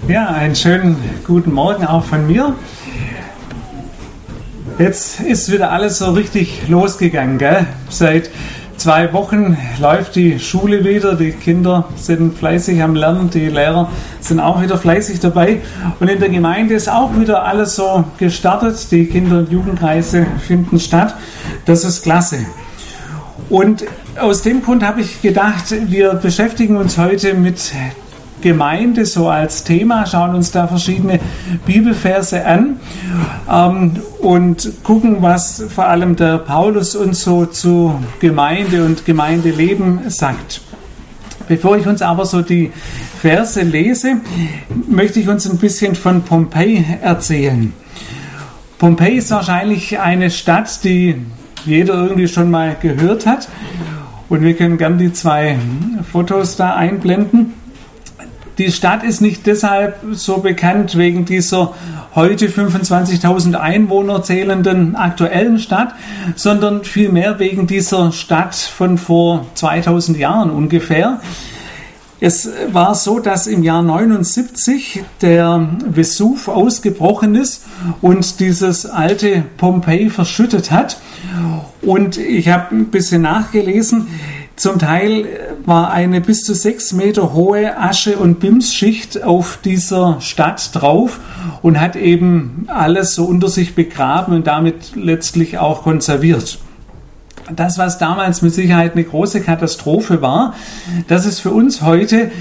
Ja, einen schönen guten Morgen auch von mir. Jetzt ist wieder alles so richtig losgegangen, gell? Seit 2 Wochen läuft die Schule wieder, die Kinder sind fleißig am Lernen, die Lehrer sind auch wieder fleißig dabei und in der Gemeinde ist auch wieder alles so gestartet, die Kinder- und Jugendreise finden statt, das ist klasse. Und aus dem Grund habe ich gedacht, wir beschäftigen uns heute mit Gemeinde so als Thema, schauen uns da verschiedene Bibelverse an und gucken, was vor allem der Paulus uns so zu Gemeinde und Gemeindeleben sagt. Bevor ich uns aber so die Verse lese, möchte ich uns ein bisschen von Pompeji erzählen. Pompeji ist wahrscheinlich eine Stadt, die jeder irgendwie schon mal gehört hat und wir können gerne die 2 Fotos da einblenden. Die Stadt ist nicht deshalb so bekannt wegen dieser heute 25.000 Einwohner zählenden aktuellen Stadt, sondern vielmehr wegen dieser Stadt von vor 2000 Jahren ungefähr. Es war so, dass im Jahr 79 der Vesuv ausgebrochen ist und dieses alte Pompeji verschüttet hat. Und ich habe ein bisschen nachgelesen. Zum Teil war eine bis zu 6 Meter hohe Asche- und Bimsschicht auf dieser Stadt drauf und hat eben alles so unter sich begraben und damit letztlich auch konserviert. Das, was damals mit Sicherheit eine große Katastrophe war, das ist für uns heute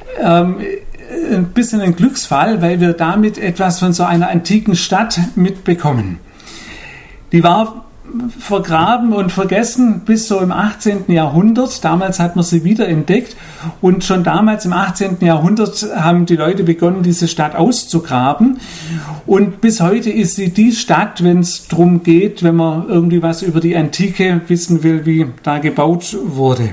ein bisschen ein Glücksfall, weil wir damit etwas von so einer antiken Stadt mitbekommen. Die war vergraben und vergessen bis so im 18. Jahrhundert. Damals hat man sie wiederentdeckt und schon damals im 18. Jahrhundert haben die Leute begonnen, diese Stadt auszugraben und bis heute ist sie die Stadt, wenn es darum geht, wenn man irgendwie was über die Antike wissen will, wie da gebaut wurde.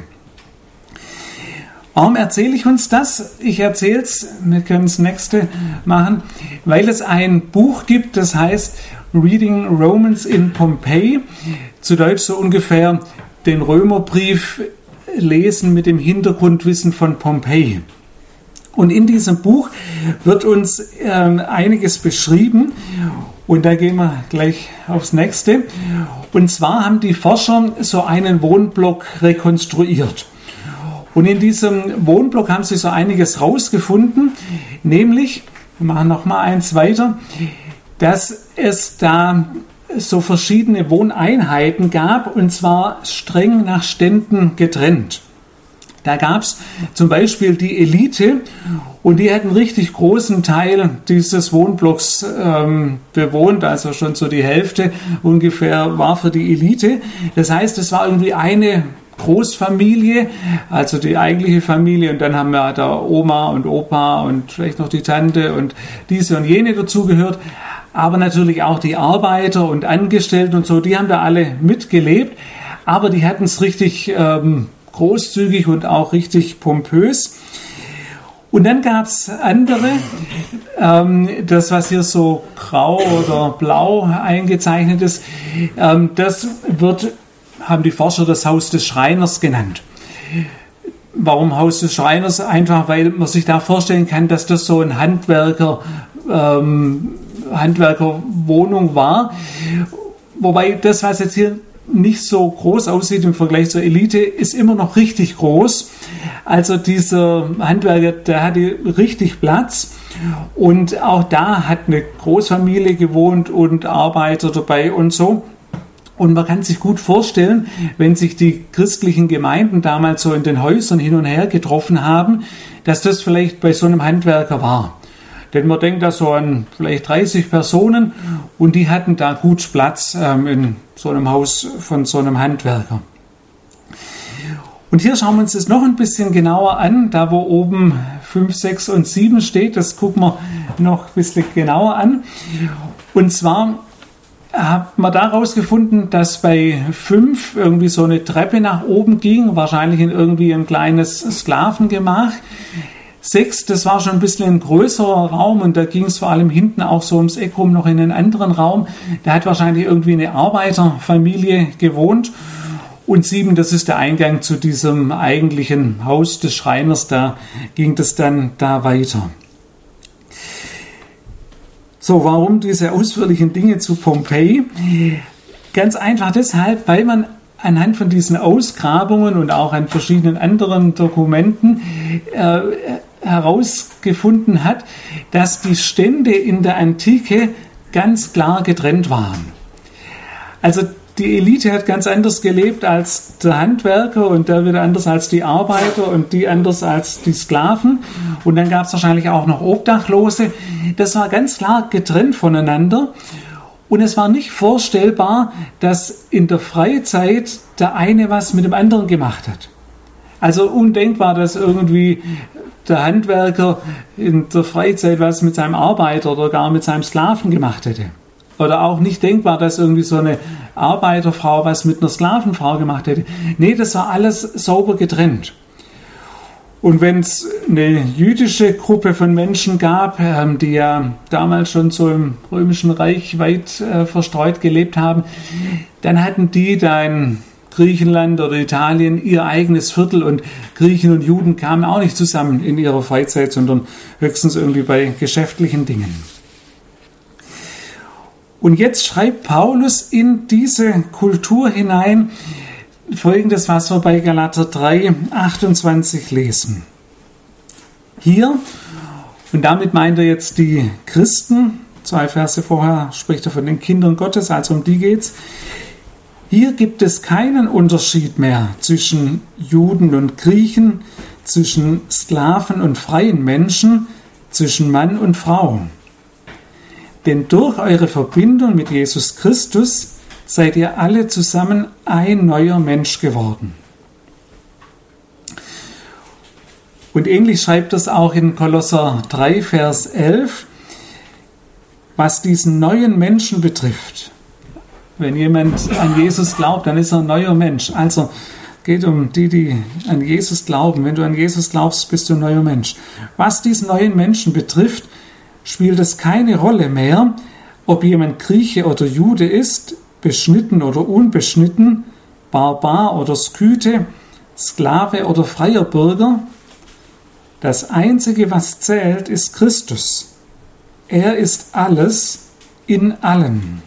Warum erzähle ich uns das? Ich erzähle es, wir können das nächste machen, weil es ein Buch gibt, das heißt Reading Romans in Pompeii, zu Deutsch so ungefähr den Römerbrief lesen mit dem Hintergrundwissen von Pompeji. Und in diesem Buch wird uns einiges beschrieben und da gehen wir gleich aufs nächste. Und zwar haben die Forscher so einen Wohnblock rekonstruiert. Und in diesem Wohnblock haben sie so einiges rausgefunden, nämlich, wir machen nochmal eins weiter, dass es da so verschiedene Wohneinheiten gab und zwar streng nach Ständen getrennt. Da gab es zum Beispiel die Elite und die hat einen richtig großen Teil dieses Wohnblocks bewohnt, also schon so die Hälfte ungefähr war für die Elite. Das heißt, es war irgendwie eine Großfamilie, also die eigentliche Familie und dann haben wir da Oma und Opa und vielleicht noch die Tante und diese und jene dazugehört. Aber natürlich auch die Arbeiter und Angestellten und so, die haben da alle mitgelebt, aber die hatten es richtig großzügig und auch richtig pompös. Und dann gab es andere, das was hier so grau oder blau eingezeichnet ist, das haben die Forscher das Haus des Schreiners genannt. Warum Haus des Schreiners? Einfach, weil man sich da vorstellen kann, dass das so ein Handwerkerwohnung war. Wobei das, was jetzt hier nicht so groß aussieht im Vergleich zur Elite, ist immer noch richtig groß. Also dieser Handwerker, der hatte richtig Platz. Und auch da hat eine Großfamilie gewohnt und Arbeiter dabei und so. Und man kann sich gut vorstellen, wenn sich die christlichen Gemeinden damals so in den Häusern hin und her getroffen haben, dass das vielleicht bei so einem Handwerker war. Denn man denkt da so an vielleicht 30 Personen und die hatten da gut Platz in so einem Haus von so einem Handwerker. Und hier schauen wir uns das noch ein bisschen genauer an, da wo oben 5, 6 und 7 steht, das gucken wir noch ein bisschen genauer an. Und zwar hat man da rausgefunden, dass bei 5 irgendwie so eine Treppe nach oben ging, wahrscheinlich in irgendwie ein kleines Sklavengemach. 6, das war schon ein bisschen ein größerer Raum und da ging es vor allem hinten auch so ums Eck rum noch in einen anderen Raum. Da hat wahrscheinlich irgendwie eine Arbeiterfamilie gewohnt. Und 7, das ist der Eingang zu diesem eigentlichen Haus des Schreiners, da ging das dann da weiter. So, warum diese ausführlichen Dinge zu Pompeji? Ganz einfach deshalb, weil man anhand von diesen Ausgrabungen und auch an verschiedenen anderen Dokumenten herausgefunden hat, dass die Stände in der Antike ganz klar getrennt waren. Also die Elite hat ganz anders gelebt als der Handwerker und der wieder anders als die Arbeiter und die anders als die Sklaven. Und dann gab es wahrscheinlich auch noch Obdachlose. Das war ganz klar getrennt voneinander. Und es war nicht vorstellbar, dass in der Freizeit der eine was mit dem anderen gemacht hat. Also undenkbar, dass irgendwie der Handwerker in der Freizeit was mit seinem Arbeiter oder gar mit seinem Sklaven gemacht hätte. Oder auch nicht denkbar, dass irgendwie so eine Arbeiterfrau was mit einer Sklavenfrau gemacht hätte. Nee, das war alles sauber getrennt. Und wenn es eine jüdische Gruppe von Menschen gab, die ja damals schon so im Römischen Reich weit verstreut gelebt haben, dann hatten die da in Griechenland oder Italien ihr eigenes Viertel und Griechen und Juden kamen auch nicht zusammen in ihrer Freizeit, sondern höchstens irgendwie bei geschäftlichen Dingen. Und jetzt schreibt Paulus in diese Kultur hinein Folgendes, was wir bei Galater 3, 28 lesen. Hier, und damit meint er jetzt die Christen, 2 Verse vorher spricht er von den Kindern Gottes, also um die geht's. Hier gibt es keinen Unterschied mehr zwischen Juden und Griechen, zwischen Sklaven und freien Menschen, zwischen Mann und Frau. Denn durch eure Verbindung mit Jesus Christus seid ihr alle zusammen ein neuer Mensch geworden. Und ähnlich schreibt es auch in Kolosser 3, Vers 11, was diesen neuen Menschen betrifft. Wenn jemand an Jesus glaubt, dann ist er ein neuer Mensch. Also geht um die an Jesus glauben. Wenn du an Jesus glaubst, bist du ein neuer Mensch. Was diesen neuen Menschen betrifft, spielt es keine Rolle mehr, ob jemand Grieche oder Jude ist, beschnitten oder unbeschnitten, Barbar oder Skythe, Sklave oder freier Bürger. Das Einzige, was zählt, ist Christus. Er ist alles in allen.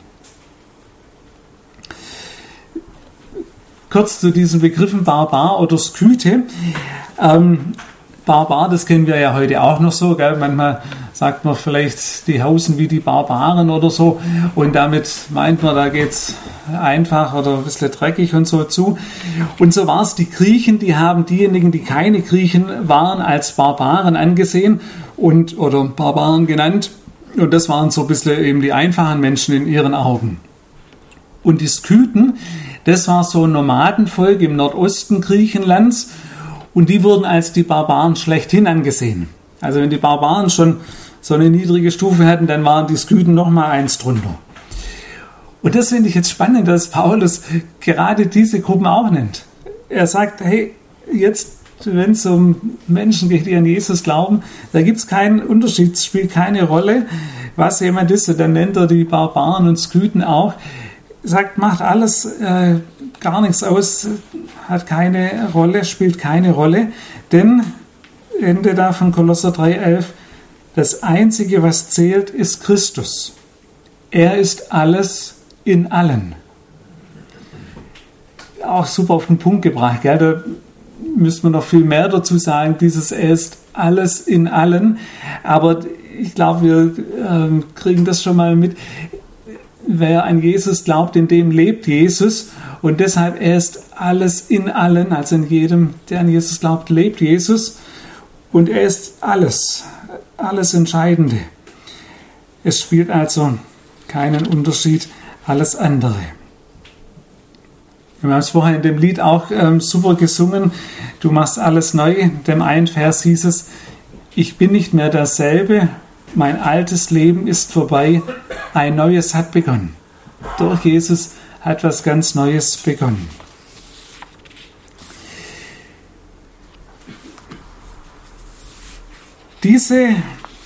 Kurz zu diesen Begriffen Barbar oder Skythe. Barbar, das kennen wir ja heute auch noch so, gell? Manchmal sagt man vielleicht, die hausen wie die Barbaren oder so und damit meint man, da geht's einfach oder ein bisschen dreckig und so zu. Und so war es, die Griechen, die haben diejenigen, die keine Griechen waren, als Barbaren angesehen oder Barbaren genannt und das waren so ein bisschen eben die einfachen Menschen in ihren Augen. Und die Skythen, das war so ein Nomadenvolk im Nordosten Griechenlands und die wurden als die Barbaren schlechthin angesehen. Also wenn die Barbaren schon so eine niedrige Stufe hatten, dann waren die Skythen noch mal eins drunter. Und das finde ich jetzt spannend, dass Paulus gerade diese Gruppen auch nennt. Er sagt, hey, jetzt, wenn es um Menschen geht, die an Jesus glauben, da gibt es keinen Unterschied, es spielt keine Rolle, was jemand ist. Und dann nennt er die Barbaren und Skythen auch. Er sagt, macht alles gar nichts aus, hat keine Rolle, spielt keine Rolle, denn Ende da von Kolosser 3,11, das Einzige, was zählt, ist Christus. Er ist alles in allen. Auch super auf den Punkt gebracht, gell? Da müsste man noch viel mehr dazu sagen, dieses Er ist alles in allen, aber ich glaube, wir kriegen das schon mal mit. Wer an Jesus glaubt, in dem lebt Jesus und deshalb er ist alles in allen, also in jedem, der an Jesus glaubt, lebt Jesus und er ist alles Entscheidende. Es spielt also keinen Unterschied, alles andere. Wir haben es vorher in dem Lied auch super gesungen, du machst alles neu. In dem einen Vers hieß es, ich bin nicht mehr derselbe, mein altes Leben ist vorbei, ein neues hat begonnen. Durch Jesus hat was ganz Neues begonnen. Diese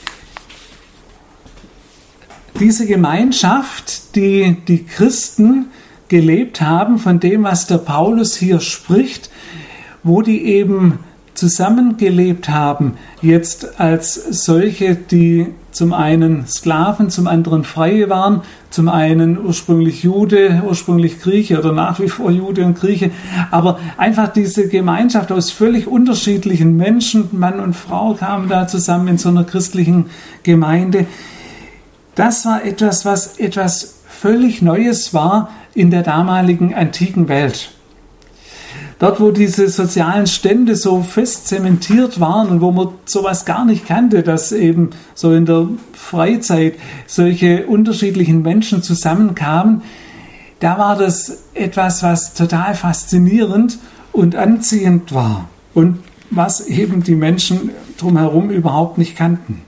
Gemeinschaft, die die Christen gelebt haben, von dem, was der Paulus hier spricht, wo die eben zusammengelebt haben, jetzt als solche, die zum einen Sklaven, zum anderen Freie waren, zum einen ursprünglich Jude, ursprünglich Grieche oder nach wie vor Jude und Grieche, aber einfach diese Gemeinschaft aus völlig unterschiedlichen Menschen, Mann und Frau kamen da zusammen in so einer christlichen Gemeinde. Das war etwas, was etwas völlig Neues war in der damaligen antiken Welt. Dort, wo diese sozialen Stände so fest zementiert waren und wo man sowas gar nicht kannte, dass eben so in der Freizeit solche unterschiedlichen Menschen zusammenkamen, da war das etwas, was total faszinierend und anziehend war und was eben die Menschen drumherum überhaupt nicht kannten.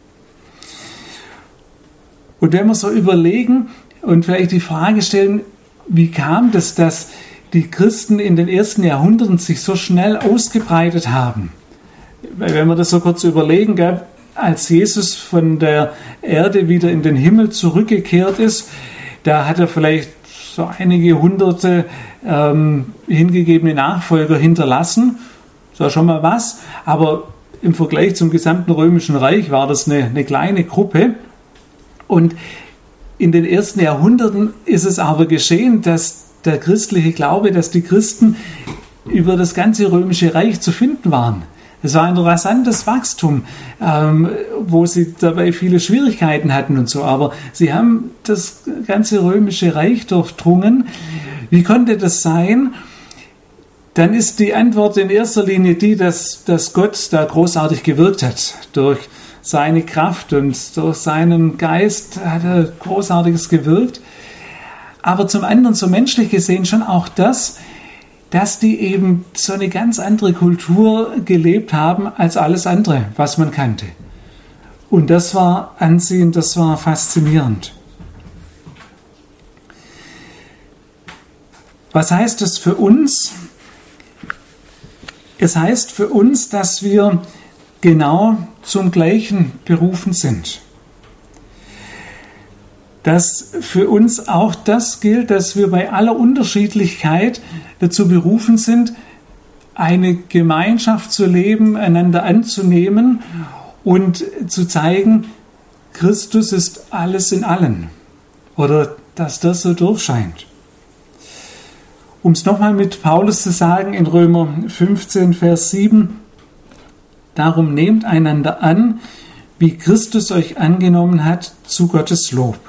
Und wenn wir so überlegen und vielleicht die Frage stellen, wie kam das, dass die Christen in den ersten Jahrhunderten sich so schnell ausgebreitet haben? Weil wenn wir das so kurz überlegen, gell, als Jesus von der Erde wieder in den Himmel zurückgekehrt ist, da hat er vielleicht so einige hunderte hingegebene Nachfolger hinterlassen. Das war schon mal was, aber im Vergleich zum gesamten Römischen Reich war das eine kleine Gruppe. Und in den ersten Jahrhunderten ist es aber geschehen, dass der christliche Glaube, dass die Christen über das ganze Römische Reich zu finden waren. Es war ein rasantes Wachstum, wo sie dabei viele Schwierigkeiten hatten und so, aber sie haben das ganze Römische Reich durchdrungen. Wie konnte das sein? Dann ist die Antwort in erster Linie die, dass Gott da großartig gewirkt hat. Durch seine Kraft und durch seinen Geist hat er Großartiges gewirkt. Aber zum anderen, so menschlich gesehen, schon auch das, dass die eben so eine ganz andere Kultur gelebt haben als alles andere, was man kannte. Und das war anziehend, das war faszinierend. Was heißt das für uns? Es heißt für uns, dass wir genau zum Gleichen berufen sind. Dass für uns auch das gilt, dass wir bei aller Unterschiedlichkeit dazu berufen sind, eine Gemeinschaft zu leben, einander anzunehmen und zu zeigen, Christus ist alles in allen. Oder dass das so durchscheint. Um es nochmal mit Paulus zu sagen, in Römer 15, Vers 7, darum nehmt einander an, wie Christus euch angenommen hat, zu Gottes Lob.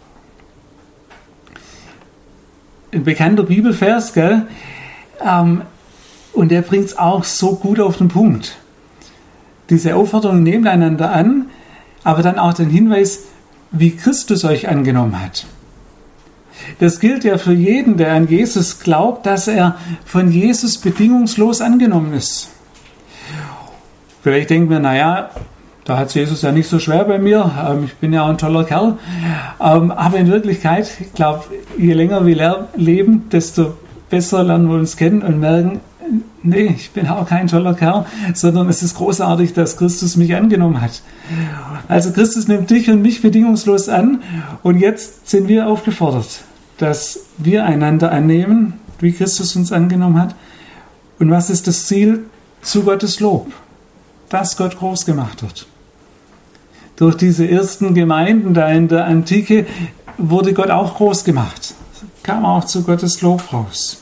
Ein bekannter Bibelvers, gell? Und der bringt es auch so gut auf den Punkt. Diese Aufforderung, nehmt einander an, aber dann auch den Hinweis, wie Christus euch angenommen hat. Das gilt ja für jeden, der an Jesus glaubt, dass er von Jesus bedingungslos angenommen ist. Vielleicht denken wir, naja, da hat Jesus ja nicht so schwer bei mir, ich bin ja auch ein toller Kerl. Aber in Wirklichkeit, ich glaube, je länger wir leben, desto besser lernen wir uns kennen und merken, nee, ich bin auch kein toller Kerl, sondern es ist großartig, dass Christus mich angenommen hat. Also Christus nimmt dich und mich bedingungslos an und jetzt sind wir aufgefordert, dass wir einander annehmen, wie Christus uns angenommen hat. Und was ist das Ziel? Zu Gottes Lob, dass Gott groß gemacht wird. Durch diese ersten Gemeinden da in der Antike wurde Gott auch groß gemacht. Kam auch zu Gottes Lob raus.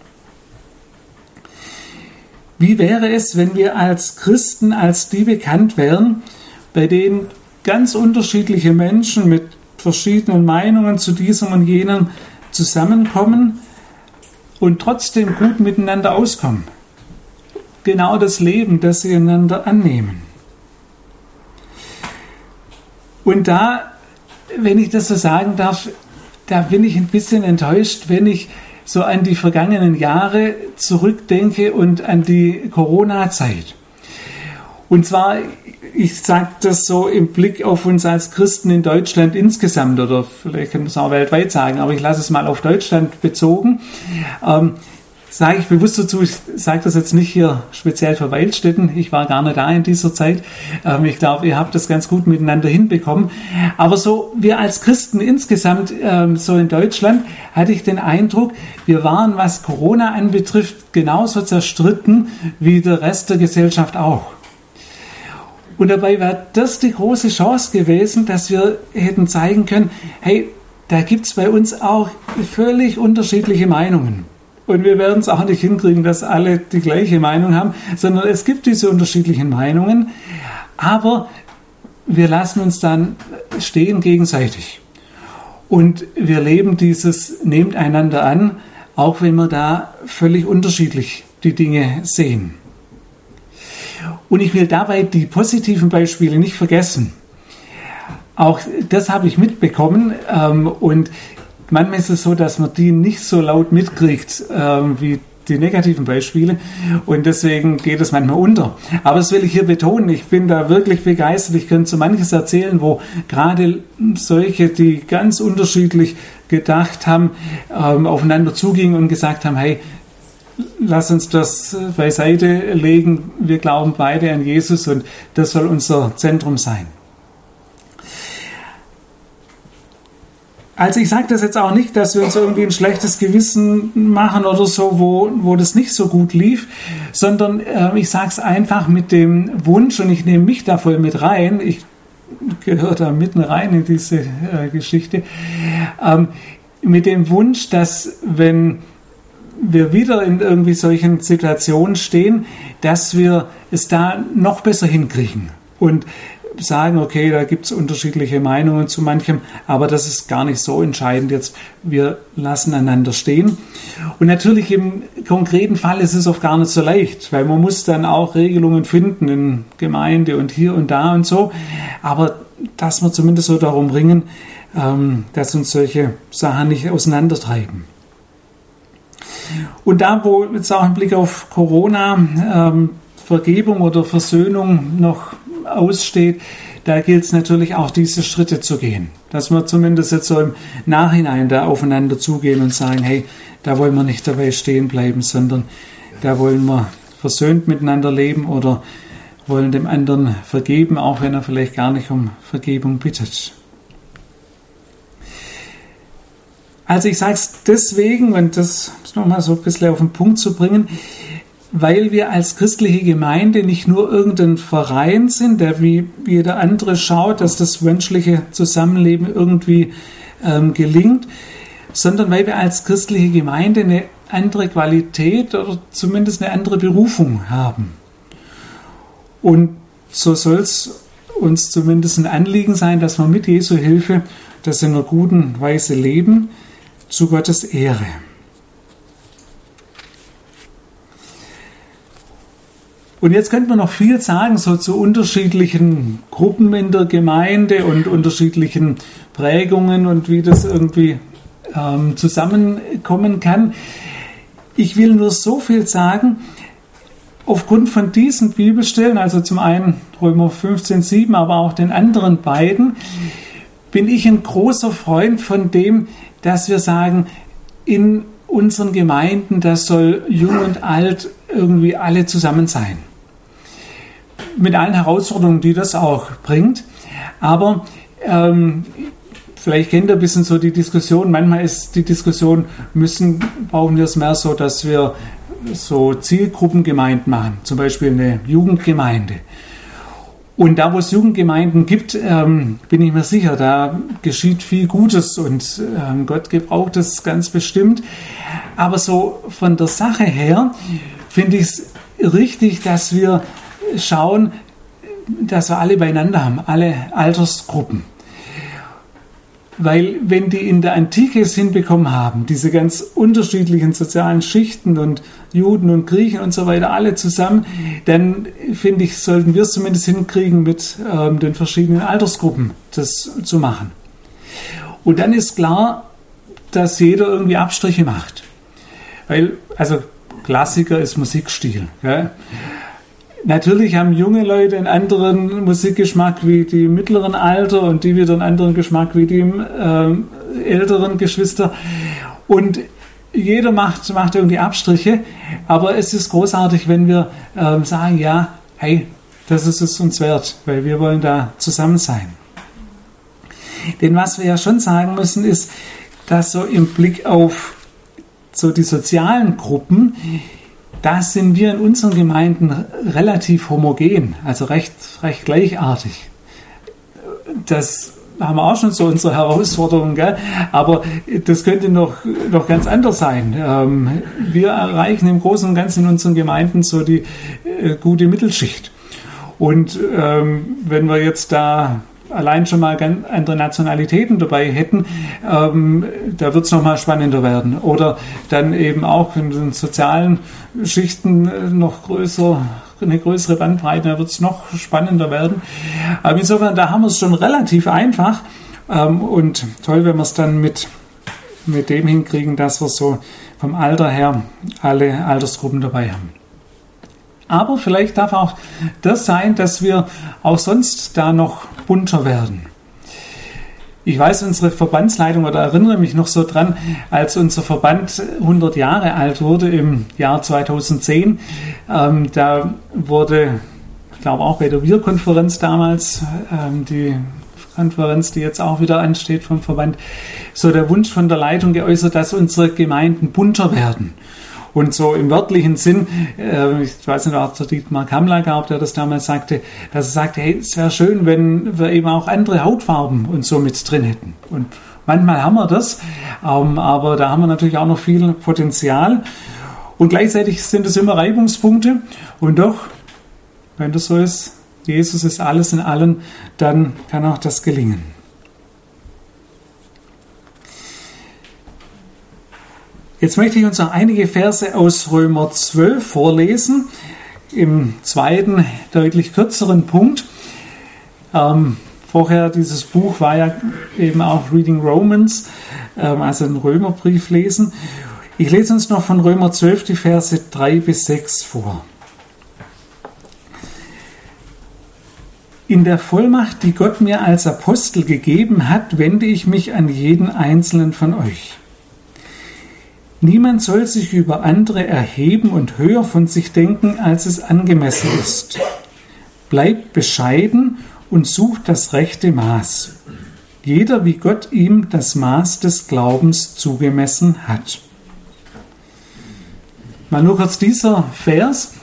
Wie wäre es, wenn wir als Christen, als die bekannt wären, bei denen ganz unterschiedliche Menschen mit verschiedenen Meinungen zu diesem und jenem zusammenkommen und trotzdem gut miteinander auskommen? Genau das Leben, das sie einander annehmen. Und da, wenn ich das so sagen darf, da bin ich ein bisschen enttäuscht, wenn ich so an die vergangenen Jahre zurückdenke und an die Corona-Zeit. Und zwar, ich sage das so im Blick auf uns als Christen in Deutschland insgesamt, oder vielleicht kann man es auch weltweit sagen, aber ich lasse es mal auf Deutschland bezogen. sage ich bewusst dazu, ich sage das jetzt nicht hier speziell für Weilstätten, ich war gar nicht da in dieser Zeit. Ich glaube, ihr habt das ganz gut miteinander hinbekommen. Aber so, wir als Christen insgesamt, so in Deutschland, hatte ich den Eindruck, wir waren, was Corona anbetrifft, genauso zerstritten wie der Rest der Gesellschaft auch. Und dabei wäre das die große Chance gewesen, dass wir hätten zeigen können, hey, da gibt es bei uns auch völlig unterschiedliche Meinungen. Und wir werden es auch nicht hinkriegen, dass alle die gleiche Meinung haben, sondern es gibt diese unterschiedlichen Meinungen, aber wir lassen uns dann stehen gegenseitig. Und wir leben dieses nehmt einander an, auch wenn wir da völlig unterschiedlich die Dinge sehen. Und ich will dabei die positiven Beispiele nicht vergessen. Auch das habe ich mitbekommen und manchmal ist es so, dass man die nicht so laut mitkriegt wie die negativen Beispiele und deswegen geht es manchmal unter. Aber das will ich hier betonen, ich bin da wirklich begeistert. Ich könnte so manches erzählen, wo gerade solche, die ganz unterschiedlich gedacht haben, aufeinander zugingen und gesagt haben, hey, lass uns das beiseite legen, wir glauben beide an Jesus und das soll unser Zentrum sein. Also ich sage das jetzt auch nicht, dass wir uns irgendwie ein schlechtes Gewissen machen oder so, wo das nicht so gut lief, sondern ich sage es einfach mit dem Wunsch, und ich nehme mich da voll mit rein, ich gehöre da mitten rein in diese Geschichte, mit dem Wunsch, dass wenn wir wieder in irgendwie solchen Situationen stehen, dass wir es da noch besser hinkriegen und sagen, okay, da gibt es unterschiedliche Meinungen zu manchem, aber das ist gar nicht so entscheidend jetzt. Wir lassen einander stehen. Und natürlich im konkreten Fall ist es oft gar nicht so leicht, weil man muss dann auch Regelungen finden in Gemeinde und hier und da und so. Aber dass wir zumindest so darum ringen, dass uns solche Sachen nicht auseinandertreiben. Und da, wo jetzt auch ein Blick auf Corona, Vergebung oder Versöhnung noch aussteht, da gilt es natürlich auch, diese Schritte zu gehen. Dass wir zumindest jetzt so im Nachhinein da aufeinander zugehen und sagen, hey, da wollen wir nicht dabei stehen bleiben, sondern da wollen wir versöhnt miteinander leben oder wollen dem anderen vergeben, auch wenn er vielleicht gar nicht um Vergebung bittet. Also ich sage es deswegen, und das ist nochmal so ein bisschen auf den Punkt zu bringen, weil wir als christliche Gemeinde nicht nur irgendein Verein sind, der wie jeder andere schaut, dass das menschliche Zusammenleben irgendwie gelingt, sondern weil wir als christliche Gemeinde eine andere Qualität oder zumindest eine andere Berufung haben. Und so soll es uns zumindest ein Anliegen sein, dass wir mit Jesu Hilfe das in einer guten Weise leben, zu Gottes Ehre. Und jetzt könnte man noch viel sagen, so zu unterschiedlichen Gruppen in der Gemeinde und unterschiedlichen Prägungen und wie das irgendwie zusammenkommen kann. Ich will nur so viel sagen, aufgrund von diesen Bibelstellen, also zum einen Römer 15,7, aber auch den anderen beiden, bin ich ein großer Freund von dem, dass wir sagen, in unseren Gemeinden, das soll jung und alt irgendwie alle zusammen sein. Mit allen Herausforderungen, die das auch bringt. Aber vielleicht kennt ihr ein bisschen so die Diskussion. Manchmal ist die Diskussion, brauchen wir es mehr so, dass wir so Zielgruppengemeinden machen. Zum Beispiel eine Jugendgemeinde. Und da, wo es Jugendgemeinden gibt, bin ich mir sicher, da geschieht viel Gutes und Gott gebraucht es ganz bestimmt. Aber so von der Sache her finde ich es richtig, dass wir schauen, dass wir alle beieinander haben, alle Altersgruppen. Weil wenn die in der Antike es hinbekommen haben, diese ganz unterschiedlichen sozialen Schichten und Juden und Griechen und so weiter alle zusammen, dann finde ich, sollten wir es zumindest hinkriegen, mit den verschiedenen Altersgruppen das zu machen. Und dann ist klar, dass jeder irgendwie Abstriche macht. Weil, also Klassiker ist Musikstil. Ja? Natürlich haben junge Leute einen anderen Musikgeschmack wie die im mittleren Alter und die wieder einen anderen Geschmack wie die älteren Geschwister. Und jeder macht irgendwie Abstriche, aber es ist großartig, wenn wir sagen, ja, hey, das ist es uns wert, weil wir wollen da zusammen sein. Denn was wir ja schon sagen müssen, ist, dass so im Blick auf so die sozialen Gruppen, da sind wir in unseren Gemeinden relativ homogen, also recht gleichartig. Das haben wir auch schon so unsere Herausforderungen, gell? Aber das könnte noch ganz anders sein. Wir erreichen im Großen und Ganzen in unseren Gemeinden so die gute Mittelschicht. Und wenn wir jetzt da allein schon mal ganz andere Nationalitäten dabei hätten, da wird es nochmal spannender werden. Oder dann eben auch in den sozialen Schichten eine größere Bandbreite, da wird es noch spannender werden. Aber insofern, da haben wir es schon relativ einfach und toll, wenn wir es dann mit dem hinkriegen, dass wir so vom Alter her alle Altersgruppen dabei haben. Aber vielleicht darf auch das sein, dass wir auch sonst da noch bunter werden. Ich weiß, unsere Verbandsleitung, oder erinnere mich noch so dran, als unser Verband 100 Jahre alt wurde im Jahr 2010, da wurde, ich glaube auch bei der Wir-Konferenz damals, die Konferenz, die jetzt auch wieder ansteht vom Verband, so der Wunsch von der Leitung geäußert, dass unsere Gemeinden bunter werden. Und so im wörtlichen Sinn, ich weiß nicht, ob der Dietmar Kammler gab, der das damals sagte, dass er sagte, hey, es wäre schön, wenn wir eben auch andere Hautfarben und so mit drin hätten. Und manchmal haben wir das, aber da haben wir natürlich auch noch viel Potenzial. Und gleichzeitig sind es immer Reibungspunkte. Und doch, wenn das so ist, Jesus ist alles in allen, dann kann auch das gelingen. Jetzt möchte ich uns noch einige Verse aus Römer 12 vorlesen, im zweiten, deutlich kürzeren Punkt. Vorher, dieses Buch war ja eben auch Reading Romans, also einen Römerbrief lesen. Ich lese uns noch von Römer 12 die Verse 3 bis 6 vor. In der Vollmacht, die Gott mir als Apostel gegeben hat, wende ich mich an jeden einzelnen von euch. Niemand soll sich über andere erheben und höher von sich denken, als es angemessen ist. Bleibt bescheiden und sucht das rechte Maß. Jeder, wie Gott ihm das Maß des Glaubens zugemessen hat. Mal nur kurz dieser Vers.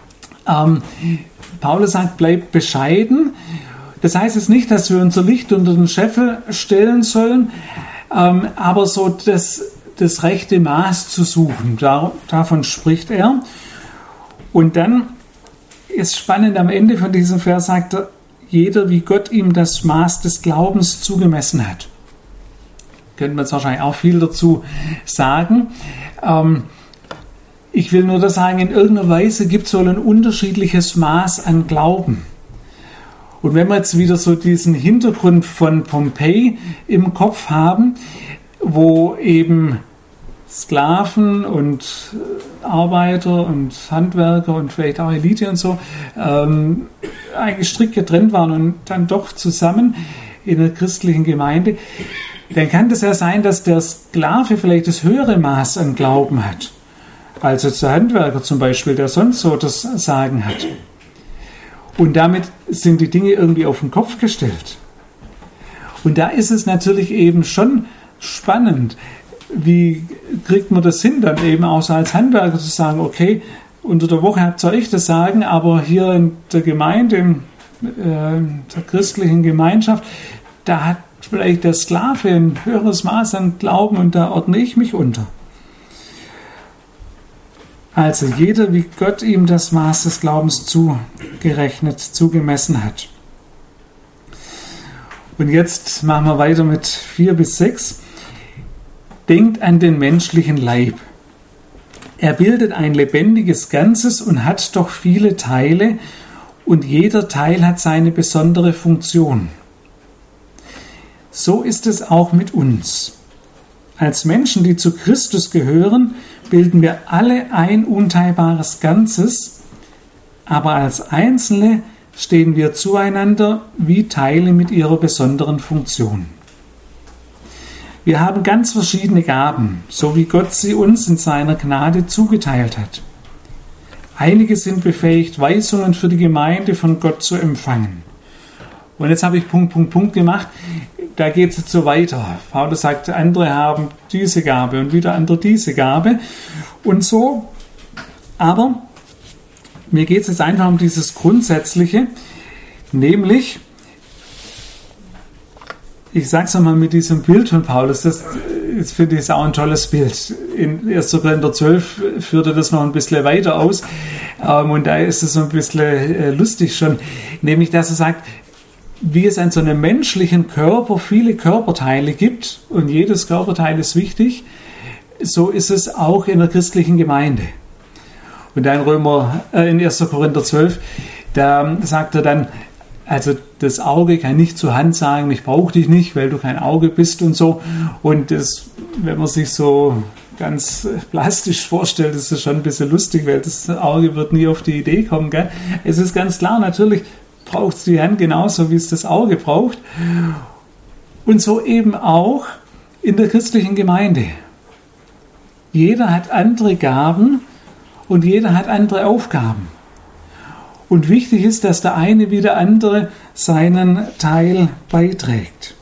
Paulus sagt, bleibt bescheiden. Das heißt jetzt nicht, dass wir unser Licht unter den Scheffel stellen sollen, aber so das rechte Maß zu suchen. Davon spricht er. Und dann ist spannend, am Ende von diesem Vers sagt er, jeder, wie Gott ihm das Maß des Glaubens zugemessen hat. Könnte man jetzt wahrscheinlich auch viel dazu sagen. Ich will nur das sagen, in irgendeiner Weise gibt es wohl ein unterschiedliches Maß an Glauben. Und wenn wir jetzt wieder so diesen Hintergrund von Pompeji im Kopf haben, wo eben Sklaven und Arbeiter und Handwerker und vielleicht auch Elite und so eigentlich strikt getrennt waren und dann doch zusammen in der christlichen Gemeinde, dann kann das ja sein, dass der Sklave vielleicht das höhere Maß an Glauben hat, als jetzt der Handwerker zum Beispiel, der sonst so das Sagen hat. Und damit sind die Dinge irgendwie auf den Kopf gestellt. Und da ist es natürlich eben schon spannend, wie kriegt man das hin, dann eben auch so als Handwerker zu sagen, okay, unter der Woche habt ihr euch das Sagen, aber hier in der Gemeinde, in der christlichen Gemeinschaft, da hat vielleicht der Sklave ein höheres Maß an Glauben und da ordne ich mich unter. Also jeder, wie Gott ihm das Maß des Glaubens zugemessen hat. Und jetzt machen wir weiter mit 4 bis 6. Denkt an den menschlichen Leib. Er bildet ein lebendiges Ganzes und hat doch viele Teile, und jeder Teil hat seine besondere Funktion. So ist es auch mit uns. Als Menschen, die zu Christus gehören, bilden wir alle ein unteilbares Ganzes, aber als Einzelne stehen wir zueinander wie Teile mit ihrer besonderen Funktion. Wir haben ganz verschiedene Gaben, so wie Gott sie uns in seiner Gnade zugeteilt hat. Einige sind befähigt, Weisungen für die Gemeinde von Gott zu empfangen. Und jetzt habe ich Punkt gemacht. Da geht es jetzt so weiter. Paulus sagt, andere haben diese Gabe und wieder andere diese Gabe und so. Aber mir geht es jetzt einfach um dieses Grundsätzliche, nämlich, ich sage es einmal mit diesem Bild von Paulus, das finde ich auch ein tolles Bild. In 1. Korinther 12 führt er das noch ein bisschen weiter aus und da ist es so ein bisschen lustig schon, nämlich dass er sagt, wie es an so einem menschlichen Körper viele Körperteile gibt und jedes Körperteil ist wichtig, so ist es auch in der christlichen Gemeinde. Und da in 1. Korinther 12, da sagt er dann, also das Auge kann nicht zur Hand sagen, ich brauche dich nicht, weil du kein Auge bist und so. Und das, wenn man sich so ganz plastisch vorstellt, ist das schon ein bisschen lustig, weil das Auge wird nie auf die Idee kommen. Gell? Es ist ganz klar, natürlich braucht es die Hand genauso, wie es das Auge braucht. Und so eben auch in der christlichen Gemeinde. Jeder hat andere Gaben und jeder hat andere Aufgaben. Und wichtig ist, dass der eine wie der andere seinen Teil beiträgt.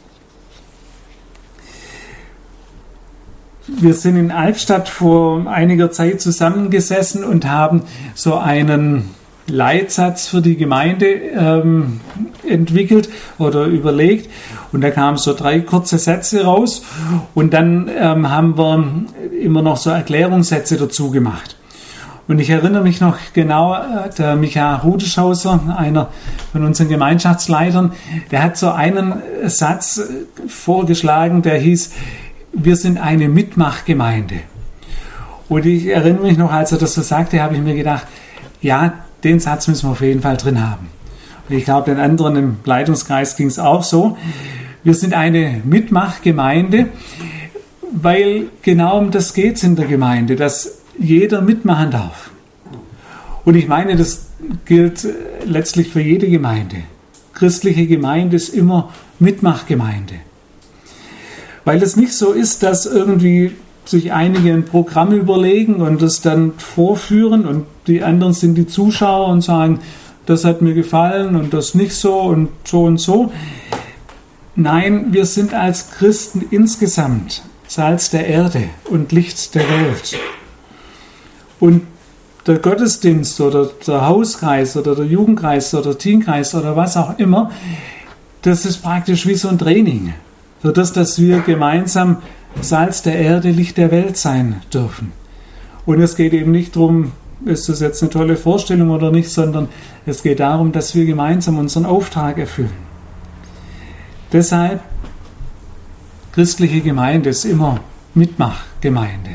Wir sind in Albstadt vor einiger Zeit zusammengesessen und haben so einen Leitsatz für die Gemeinde entwickelt oder überlegt. Und da kamen so 3 kurze Sätze raus. Und dann haben wir immer noch so Erklärungssätze dazu gemacht. Und ich erinnere mich noch genau, der Michael Rudeschauser, einer von unseren Gemeinschaftsleitern, der hat so einen Satz vorgeschlagen, der hieß, wir sind eine Mitmachgemeinde. Und ich erinnere mich noch, als er das so sagte, habe ich mir gedacht, ja, den Satz müssen wir auf jeden Fall drin haben. Und ich glaube, den anderen im Leitungskreis ging es auch so. Wir sind eine Mitmachgemeinde, weil genau um das geht es in der Gemeinde, dass jeder mitmachen darf. Und ich meine, das gilt letztlich für jede Gemeinde. Christliche Gemeinde ist immer Mitmachgemeinde. Weil es nicht so ist, dass irgendwie sich einige ein Programm überlegen und das dann vorführen und die anderen sind die Zuschauer und sagen, das hat mir gefallen und das nicht so und so und so. Nein, wir sind als Christen insgesamt Salz der Erde und Licht der Welt. Und der Gottesdienst oder der Hauskreis oder der Jugendkreis oder der Teenkreis oder was auch immer, das ist praktisch wie so ein Training. Für das, dass wir gemeinsam Salz der Erde, Licht der Welt sein dürfen. Und es geht eben nicht darum, ist das jetzt eine tolle Vorstellung oder nicht, sondern es geht darum, dass wir gemeinsam unseren Auftrag erfüllen. Deshalb, christliche Gemeinde ist immer Mitmachgemeinde.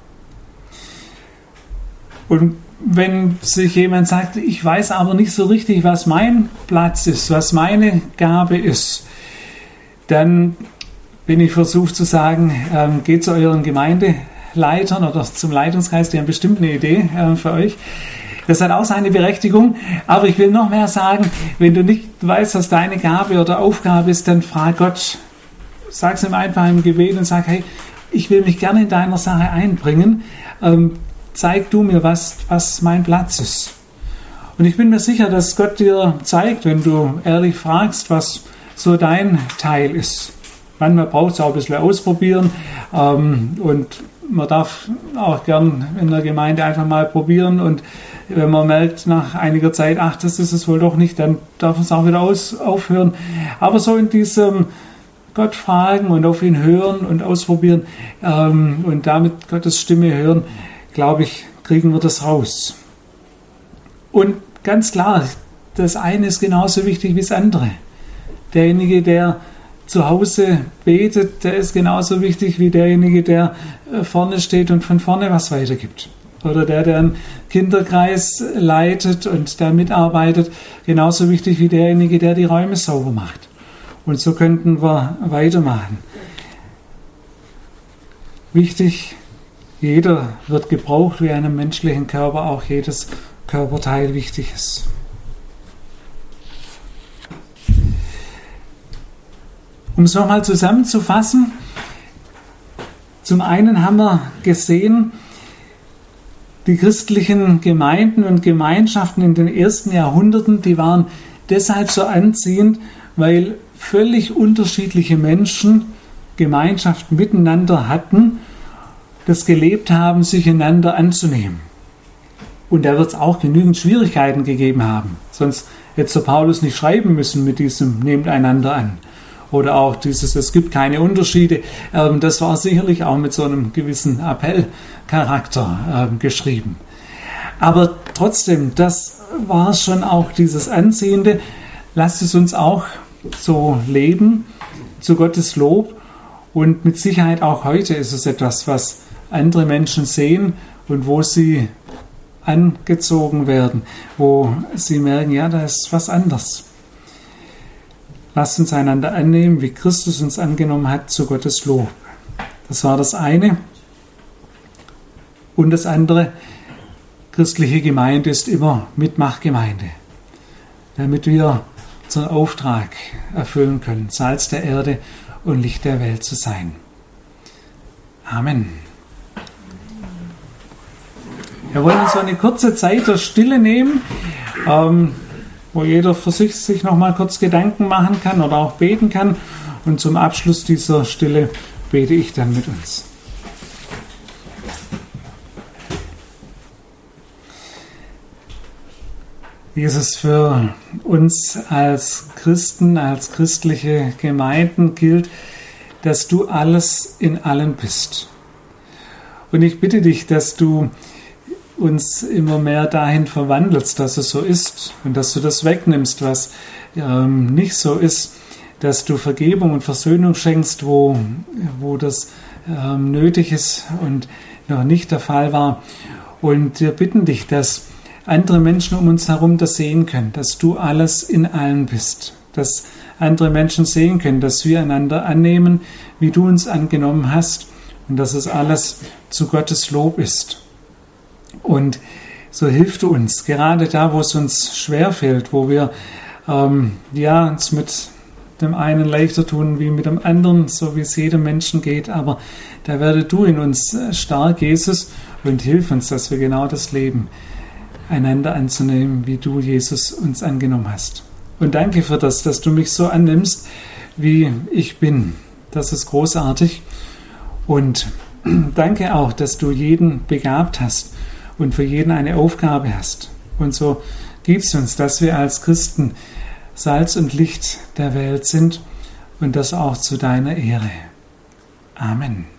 Und wenn sich jemand sagt, ich weiß aber nicht so richtig, was mein Platz ist, was meine Gabe ist, dann bin ich versucht zu sagen, geht zu euren Gemeindeleitern oder zum Leitungskreis, die haben bestimmt eine Idee für euch. Das hat auch seine Berechtigung, aber ich will noch mehr sagen, wenn du nicht weißt, was deine Gabe oder Aufgabe ist, dann frag Gott, sag es ihm einfach im Gebet und sag, hey, ich will mich gerne in deiner Sache einbringen, zeig du mir, was mein Platz ist. Und ich bin mir sicher, dass Gott dir zeigt, wenn du ehrlich fragst, was so dein Teil ist. Manchmal braucht es auch ein bisschen ausprobieren und man darf auch gern in der Gemeinde einfach mal probieren und wenn man merkt nach einiger Zeit, ach, das ist es wohl doch nicht, dann darf man es auch wieder aufhören. Aber so in diesem Gott fragen und auf ihn hören und ausprobieren und damit Gottes Stimme hören, glaube ich, kriegen wir das raus. Und ganz klar, das eine ist genauso wichtig wie das andere. Derjenige, der zu Hause betet, der ist genauso wichtig wie derjenige, der vorne steht und von vorne was weitergibt. Oder der einen Kinderkreis leitet und da mitarbeitet, genauso wichtig wie derjenige, der die Räume sauber macht. Und so könnten wir weitermachen. Wichtig, jeder wird gebraucht, wie einem menschlichen Körper auch jedes Körperteil wichtig ist. Um es nochmal zusammenzufassen, Zum einen haben wir gesehen, die christlichen Gemeinden und Gemeinschaften in den ersten Jahrhunderten, die waren deshalb so anziehend, weil völlig unterschiedliche Menschen Gemeinschaft miteinander hatten, das gelebt haben, sich einander anzunehmen. Und da wird es auch genügend Schwierigkeiten gegeben haben. Sonst hätte so Paulus nicht schreiben müssen mit diesem Nehmt einander an. Oder auch dieses Es gibt keine Unterschiede. Das war sicherlich auch mit so einem gewissen Appellcharakter geschrieben. Aber trotzdem, das war schon auch dieses Anziehende. Lasst es uns auch so leben, zu Gottes Lob. Und mit Sicherheit auch heute ist es etwas, was andere Menschen sehen und wo sie angezogen werden, wo sie merken, ja, da ist was anderes. Lasst uns einander annehmen, wie Christus uns angenommen hat, zu Gottes Lob. Das war das eine. Und das andere, christliche Gemeinde ist immer Mitmachgemeinde, damit wir unseren Auftrag erfüllen können, Salz der Erde und Licht der Welt zu sein. Amen. Wir wollen uns so eine kurze Zeit der Stille nehmen, wo jeder für sich noch mal kurz Gedanken machen kann oder auch beten kann. Und zum Abschluss dieser Stille bete ich dann mit uns. Jesus, für uns als Christen, als christliche Gemeinden gilt, dass du alles in allem bist. Und ich bitte dich, dass du uns immer mehr dahin verwandelst, dass es so ist und dass du das wegnimmst, was nicht so ist, dass du Vergebung und Versöhnung schenkst, wo das nötig ist und noch nicht der Fall war. Und wir bitten dich, dass andere Menschen um uns herum das sehen können, dass du alles in allen bist, dass andere Menschen sehen können, dass wir einander annehmen, wie du uns angenommen hast und dass es alles zu Gottes Lob ist. Und so hilf du uns, gerade da, wo es uns schwerfällt, wo wir uns mit dem einen leichter tun wie mit dem anderen, so wie es jedem Menschen geht, aber da werde du in uns stark, Jesus, und hilf uns, dass wir genau das leben, einander anzunehmen, wie du, Jesus, uns angenommen hast. Und danke für das, dass du mich so annimmst, wie ich bin. Das ist großartig. Und danke auch, dass du jeden begabt hast und für jeden eine Aufgabe hast. Und so gibst uns, dass wir als Christen Salz und Licht der Welt sind und das auch zu deiner Ehre. Amen.